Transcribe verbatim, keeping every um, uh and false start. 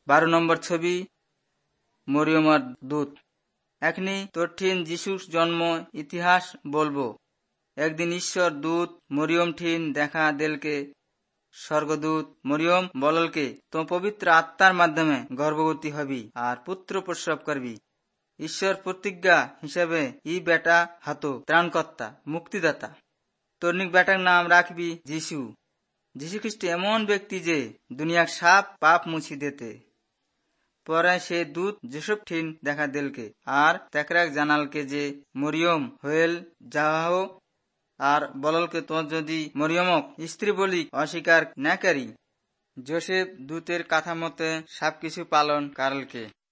বারো নম্বর ছবি মরিয়মার দূত। এখনি তোর ঠিন যিশুর জন্ম ইতিহাস বলবো। একদিন ঈশ্বর দূত মরিয়ম ঠিন দেখা দেলকে। স্বর্গদূত মরিয়ম বললকে তো পবিত্র আত্মার মাধ্যমে গর্ভবতী হবি আর পুত্র প্রসব করবি। ঈশ্বর প্রতিজ্ঞা হিসেবে ই বেটা হাতো ত্রাণকর্তা মুক্তিদাতা। তর্নিক বেটার নাম রাখবি যিশু। যিশু খ্রিস্ট এমন ব্যক্তি যে দুনিয়ার সাপ পাপ মুছি দেতে। পরে সে দূত যেসব ঠিন দেখা দেলকে আর তেকরাক জানালকে যে মরিয়ম হয়েল যাও আর বললকে তো যদি মরিয়মক স্ত্রী বলি অস্বীকার না করি। যোসেফ দূতের কথা মতে সবকিছু পালন কারলকে।